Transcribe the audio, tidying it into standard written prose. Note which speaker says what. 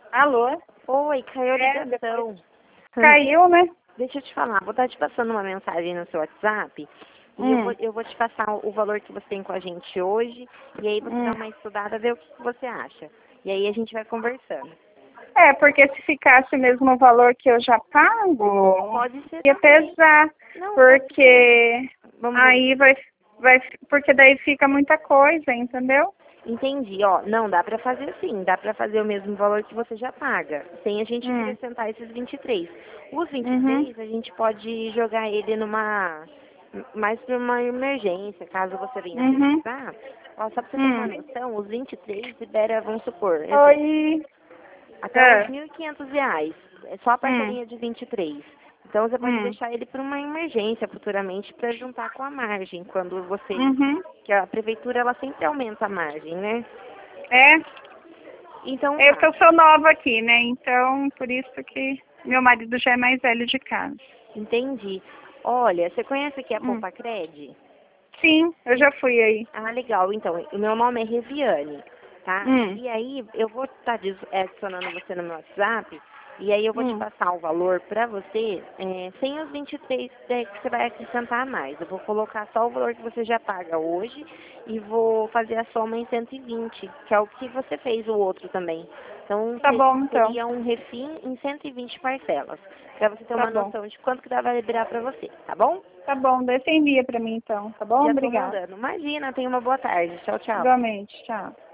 Speaker 1: Alô?
Speaker 2: Oi, caiu a ligação.
Speaker 1: Caiu, né?
Speaker 2: Deixa eu te falar, vou estar te passando uma mensagem no seu WhatsApp e eu vou te passar o valor que você tem com a gente hoje e aí você dá uma estudada, vê o que você acha. E aí a gente vai conversando.
Speaker 1: É, porque se ficasse mesmo o valor que eu já pago,
Speaker 2: Pode ser
Speaker 1: ia
Speaker 2: também.
Speaker 1: pesar,
Speaker 2: Não,
Speaker 1: porque
Speaker 2: vamos ver.
Speaker 1: aí porque daí fica muita coisa, entendeu?
Speaker 2: Entendi, ó, não, dá pra fazer sim, dá pra fazer o mesmo valor que você já paga, sem a gente acrescentar esses 23. Os 23 a gente pode jogar ele mais pra uma emergência, caso você venha precisar. Ó, só pra você ter uma noção, os 23 libera, vamos supor,
Speaker 1: Oi.
Speaker 2: até uns R$ 1.500, é só a parcelinha de 23. Então você pode deixar ele para uma emergência futuramente para juntar com a margem, quando você, que a prefeitura ela sempre aumenta a margem, né?
Speaker 1: É,
Speaker 2: Então
Speaker 1: eu que
Speaker 2: tá,
Speaker 1: eu sou nova aqui, né? Então, por isso que meu marido já é mais velho de casa.
Speaker 2: entendi. Olha, você conhece aqui a Poupa Cred?
Speaker 1: Sim, eu já fui aí.
Speaker 2: Ah, legal. Então, o meu nome é Reviane, tá? E aí, eu vou estar adicionando você no meu WhatsApp, e aí eu vou te passar o valor para você, sem os 23 que você vai acrescentar a mais. Eu vou colocar só o valor que você já paga hoje e vou fazer a soma em 120, que é o que você fez o outro também. Então,
Speaker 1: Tá bom, então.
Speaker 2: seria um refim em 120 parcelas, para você ter
Speaker 1: Tá
Speaker 2: uma
Speaker 1: bom.
Speaker 2: noção de quanto que dá pra liberar para você, tá bom?
Speaker 1: Tá bom, daí você envia pra mim então, tá bom?
Speaker 2: Já tô
Speaker 1: Obrigada.
Speaker 2: mandando. Imagina, tenha uma boa tarde. Tchau, tchau.
Speaker 1: Igualmente, tchau.